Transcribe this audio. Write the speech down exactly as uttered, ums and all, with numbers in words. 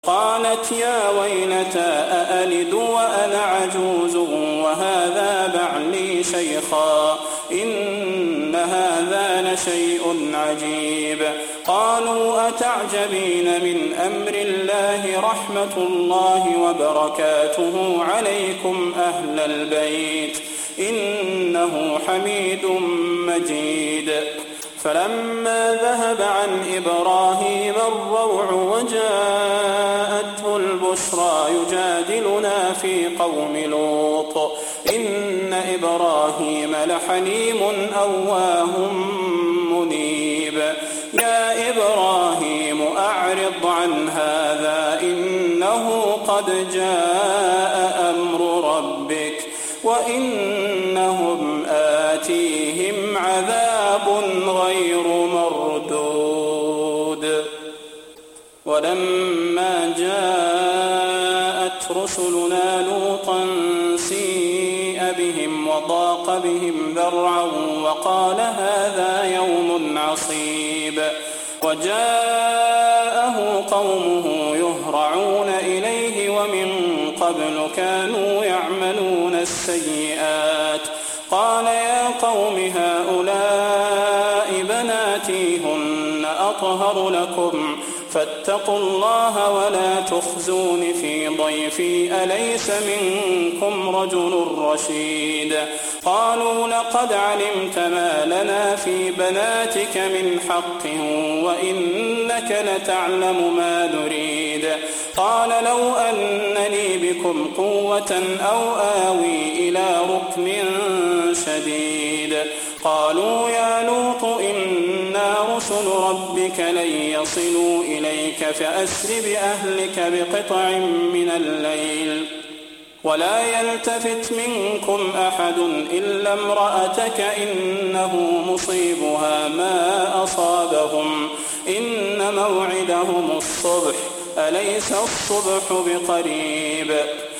قالت يا ويلتى أألد وأنا عجوز وهذا بعلي شيخا إن هذا لشيء عجيب. قالوا أتعجبين من أمر الله رحمة الله وبركاته عليكم أهل البيت إنه حميد مجيد. فلما ذهب عن إبراهيم الروع وجاءته البشرى يجادلنا في قوم لوط إن إبراهيم لحليم أواه منيب. يا إبراهيم أعرض عن هذا إنه قد جاء أمر ربك وإنهم آتيهم عذاب غير مردود. ولما جاءت رسلنا لوطا سيء بهم وضاق بهم ذرعا وقال هذا يوم عصيب. وجاءه قومه يهرعون إليه ومن قبل كانوا يعملون السيئات. قال يا قوم هؤلاء بناتي هن أطهر لكم فاتقوا الله ولا تخزون في ضيفي أليس منكم رجل رشيد. قالوا لقد علمت ما لنا في بناتك من حق وإنك لتعلم ما نريد. قال لو أن لي بكم قوة أو آوي إلى ركن شديد. قالوا يا لوط إنا رسل ربك لن يصلوا إليك فأسر بأهلك بقطع من الليل ولا يلتفت منكم أحد إلا امرأتك إنه مصيبها ما أصابهم إن موعدهم الصبح أليس الصبح بقريب.